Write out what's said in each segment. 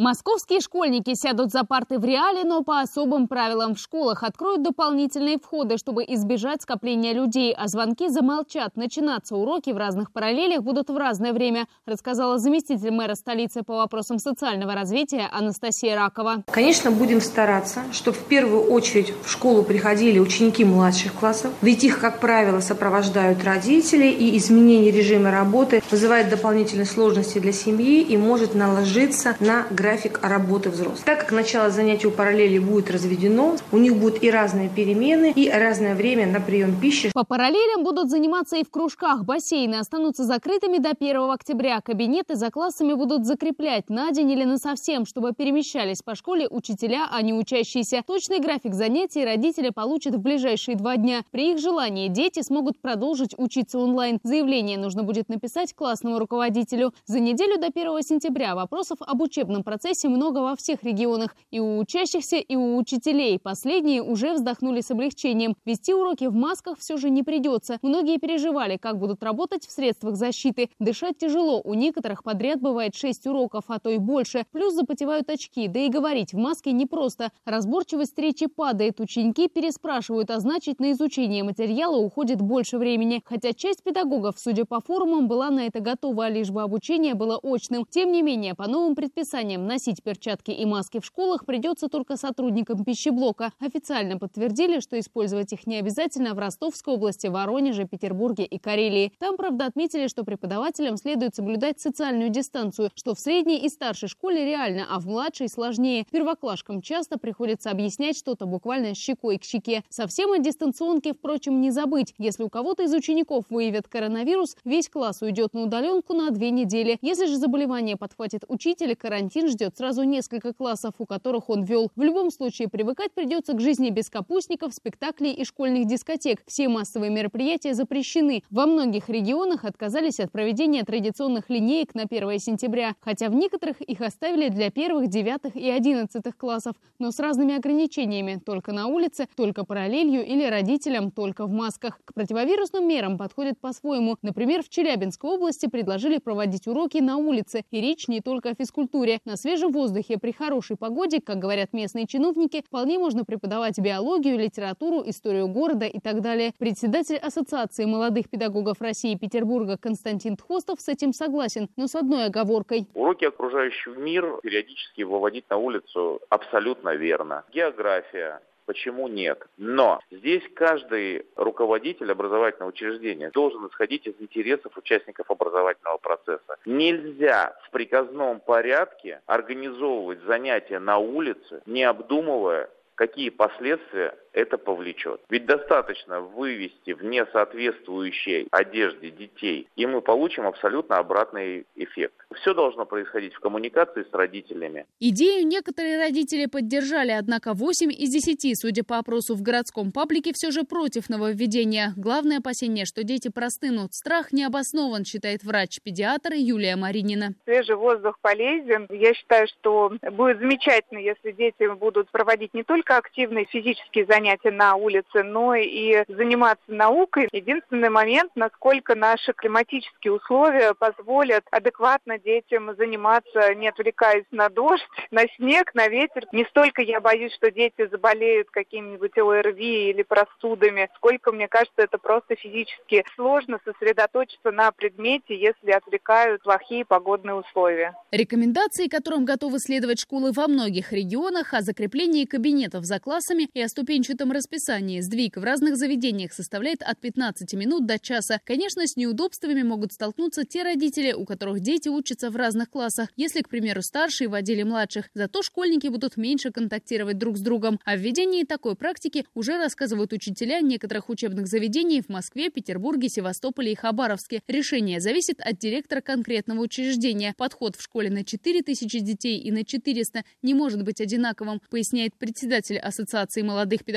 Московские школьники сядут за парты в реале, но по особым правилам. В школах откроют дополнительные входы, чтобы избежать скопления людей, а звонки замолчат. Начинаться уроки в разных параллелях будут в разное время, рассказала заместитель мэра столицы по вопросам социального развития Анастасия Ракова. Конечно, будем стараться, чтобы в первую очередь в школу приходили ученики младших классов, ведь их, как правило, сопровождают родители, и изменение режима работы вызывает дополнительные сложности для семьи и может наложиться на график работы взрослых. Так как начало занятий у параллели будет разведено, у них будут и разные перемены, и разное время на прием пищи. По параллелям будут заниматься и в кружках. Бассейны останутся закрытыми до 1 октября. Кабинеты за классами будут закреплять на день или насовсем, чтобы перемещались по школе учителя, а не учащиеся. Точный график занятий родители получат в ближайшие 2 дня. При их желании дети смогут продолжить учиться онлайн. Заявление нужно будет написать классному руководителю. За неделю до 1 сентября вопросов об учебном процессе много во всех регионах. И у учащихся, и у учителей. Последние уже вздохнули с облегчением. Вести уроки в масках все же не придется. Многие переживали, как будут работать в средствах защиты. Дышать тяжело. У некоторых подряд бывает 6 уроков, а то и больше. Плюс запотевают очки. Да и говорить в маске непросто. Разборчивость речи падает. Ученики переспрашивают, а значит, на изучение материала уходит больше времени. Хотя часть педагогов, судя по форумам, была на это готова, лишь бы обучение было очным. Тем не менее, по новым предписаниям носить перчатки и маски в школах придется только сотрудникам пищеблока. Официально подтвердили, что использовать их не обязательно в Ростовской области, Воронеже, Петербурге и Карелии. Там, правда, отметили, что преподавателям следует соблюдать социальную дистанцию, что в средней и старшей школе реально, а в младшей сложнее. Первоклашкам часто приходится объяснять что-то буквально щекой к щеке. Совсем о дистанционке, впрочем, не забыть. Если у кого-то из учеников выявят коронавирус, весь класс уйдет на удаленку на 2 недели. Если же заболевание подхватит учитель, карантин ждет сразу несколько классов, у которых он вел. В любом случае, привыкать придется к жизни без капустников, спектаклей и школьных дискотек. Все массовые мероприятия запрещены. Во многих регионах отказались от проведения традиционных линеек на 1 сентября, хотя в некоторых их оставили для 1, 9 и 11 классов, но с разными ограничениями. Только на улице, только параллелью или родителям только в масках. К противовирусным мерам подходят по-своему. Например, в Челябинской области предложили проводить уроки на улице. И речь не только о физкультуре. На свежем воздухе при хорошей погоде, как говорят местные чиновники, вполне можно преподавать биологию, литературу, историю города и так далее. Председатель Ассоциации молодых педагогов России Петербурга Константин Тхостов с этим согласен, но с одной оговоркой. Уроки окружающего мира периодически выводить на улицу абсолютно верно. География. Почему нет? Но здесь каждый руководитель образовательного учреждения должен исходить из интересов участников образовательного процесса. Нельзя в приказном порядке организовывать занятия на улице, не обдумывая, какие последствия это повлечет. Ведь достаточно вывести в несоответствующей одежде детей, и мы получим абсолютно обратный эффект. Все должно происходить в коммуникации с родителями. Идею некоторые родители поддержали, однако 8 из 10, судя по опросу в городском паблике, все же против нововведения. Главное опасение, что дети простынут. Страх не обоснован, считает врач-педиатр Юлия Маринина. Свежий воздух полезен. Я считаю, что будет замечательно, если дети будут проводить не только активные физические занятия на улице, но и заниматься наукой. Единственный момент, насколько наши климатические условия позволят адекватно детям заниматься, не отвлекаясь на дождь, на снег, на ветер. Не столько я боюсь, что дети заболеют какими-нибудь ОРВИ или простудами, сколько, мне кажется, это просто физически сложно сосредоточиться на предмете, если отвлекают плохие погодные условия. Рекомендации, которым готовы следовать школы во многих регионах, о закреплении кабинетов за классами и о ступенчатом расписании. Сдвиг в разных заведениях составляет от 15 минут до часа. Конечно, с неудобствами могут столкнуться те родители, у которых дети учатся в разных классах. Если, к примеру, старшие водили младших, зато школьники будут меньше контактировать друг с другом. О введении такой практики уже рассказывают учителя некоторых учебных заведений в Москве, Петербурге, Севастополе и Хабаровске. Решение зависит от директора конкретного учреждения. Подход в школе на 4000 детей и на 400 не может быть одинаковым, поясняет председатель Ассоциации молодых педагогов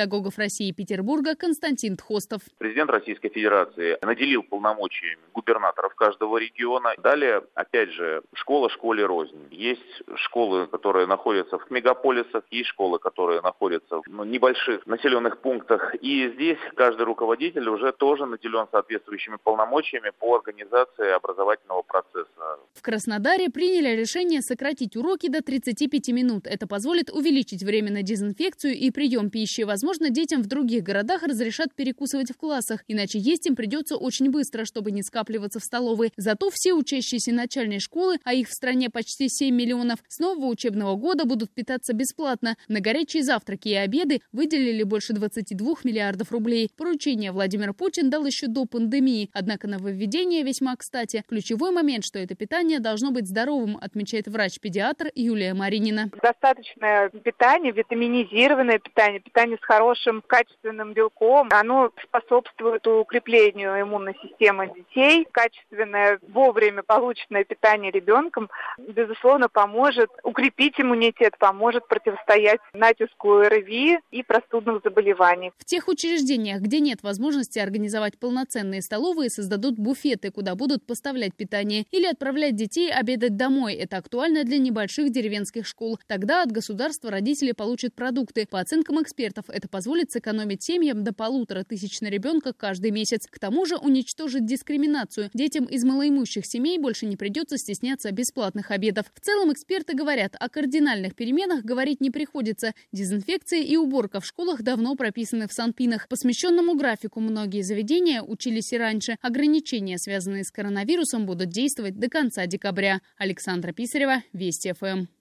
педагогов России Петербурга Константин Тхостов. Президент Российской Федерации наделил полномочиями губернаторов каждого региона. Далее, опять же, школа школе рознь. Есть школы, которые находятся в мегаполисах, есть школы, которые находятся в небольших населенных пунктах. И здесь каждый руководитель уже тоже наделен соответствующими полномочиями по организации образовательного процесса. В Краснодаре приняли решение сократить уроки до 35 минут. Это позволит увеличить время на дезинфекцию и прием пищи. Возможно, детям в других городах разрешат перекусывать в классах, иначе есть им придется очень быстро, чтобы не скапливаться в столовой. Зато все учащиеся начальной школы, а их в стране почти 7 миллионов, с нового учебного года будут питаться бесплатно. На горячие завтраки и обеды выделили больше 22 миллиардов рублей. Поручение Владимир Путин дал еще до пандемии. Однако нововведение весьма кстати. Ключевой момент, что это питание должно быть здоровым, отмечает врач-педиатр Юлия Маринина. Достаточное питание, витаминизированное питание, питание с хорошим качественным белком, оно способствует укреплению иммунной системы детей. Качественное, вовремя полученное питание ребенком, безусловно, поможет укрепить иммунитет, поможет противостоять натиску ОРВИ и простудных заболеваний. В тех учреждениях, где нет возможности организовать полноценные столовые, создадут буфеты, куда будут поставлять питание, или отправлять детей обедать домой. Это актуально для небольших деревенских школ. Тогда от государства родители получат продукты. По оценкам экспертов, это позволит сэкономить семьям до 1500 на ребенка каждый месяц. К тому же уничтожит дискриминацию. Детям из малоимущих семей больше не придется стесняться бесплатных обедов. В целом эксперты говорят, о кардинальных переменах говорить не приходится. Дезинфекция и уборка в школах давно прописаны в санпинах. По смещенному графику многие заведения учились и раньше. Ограничения, связанные с коронавирусом, будут действовать до конца декабря. Александра Писарева, Вести ФМ.